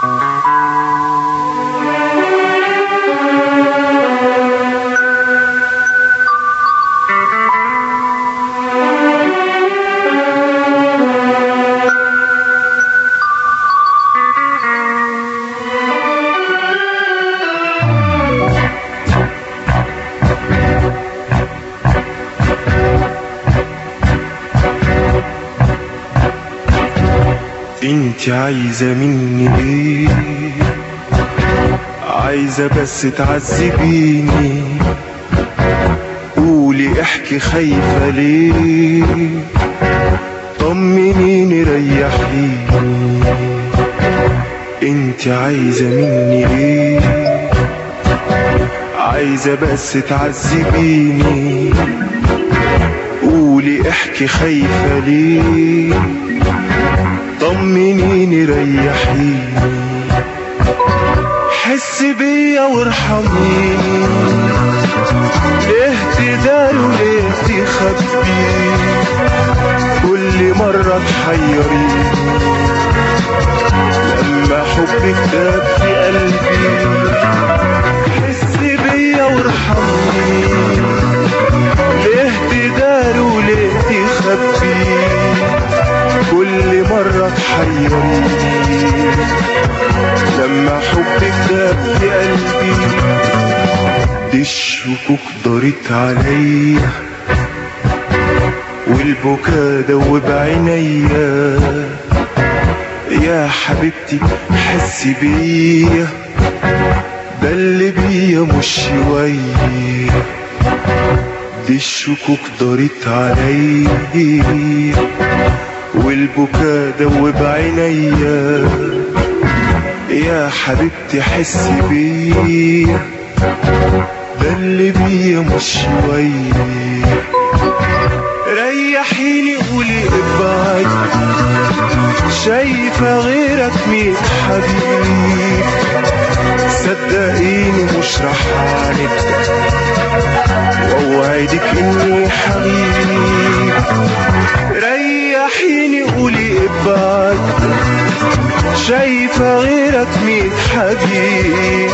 انت عايزة مني ايه؟ عايزة بس تعذبيني، قولي احكي خايفة ليه؟ طمنيني ريحيني. انت عايزة مني ايه؟ عايزة بس تعذبيني، قولي احكي خايفة ليه؟ طمنيني ريحيني. حس بيا وارحميني، ليه تداري وليه تخبيني؟ كل مرة تحيريني لما حبك داب في قلبي. حس بيا وارحميني، ليه تداري وليه تخبيني؟ كل مرة تحيريني لما حبك داب في قلبي. دي الشكوك دارت عليا والبكا دوب عينيا. يا حبيبتي حسي بيا، ده اللي بيا مش شوية. دي الشكوك دارت عليا والبكا دوب عينيا. يا حبيبتي حسي بيا، ده اللي بيا مش شوية. ريحيني قولي ابعد، شايفة غيرك 100 حبيب. صدقيني مش رح اعاند، واوعدك اني حبيب. ريحيني قولي ابعد، شايفة غيرك 100 حبيب.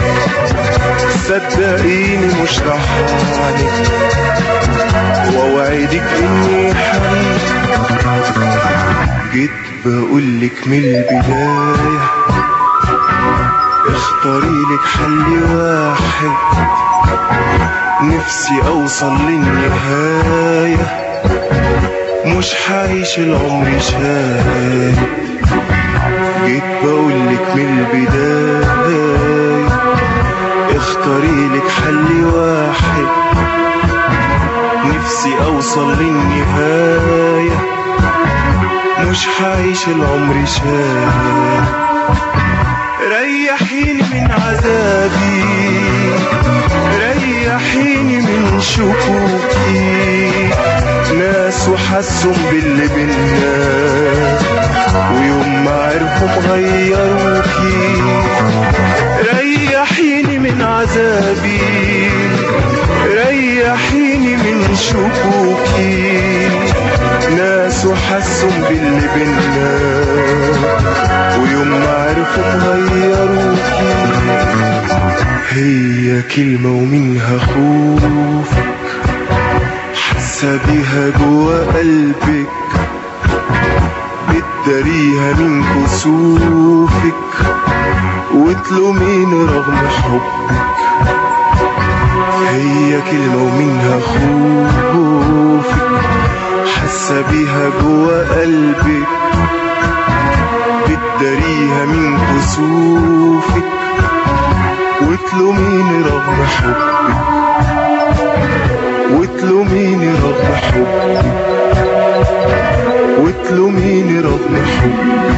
صدقيني مش رح اعاند، واوعدك اني حبيب. جيت بقولك من البداية، اختاريلك حل واحد. نفسي اوصل للنهاية، مش حعيش العمر شاهد. جيت بقولك من البداية، اختاريلك حل واحد. نفسي اوصل للنهاية، مش حعيش العمر شاهد. ريحيني من عذابي، ريحيني من شكوكي. ناس وحسوا باللي بينا، ويوم ما عرفوا غيروكي. ريحيني من عذابي، ريحيني من شكوكي. ناس وحسوا باللي بينا، ويوم ما عرفوا غيروكي. هي كلمة ومنها خوفك، حاسة بيها جوا قلبك. بتداريها من كسوفك، وتلوميني رغم حبك. هي كلمة ومنها خوفك، حاسة بيها جوا قلبك. بتداريها من كسوفك، وتلوميني رغم حبك. وتلوميني رغم حبك، وتلوميني رغم حبك.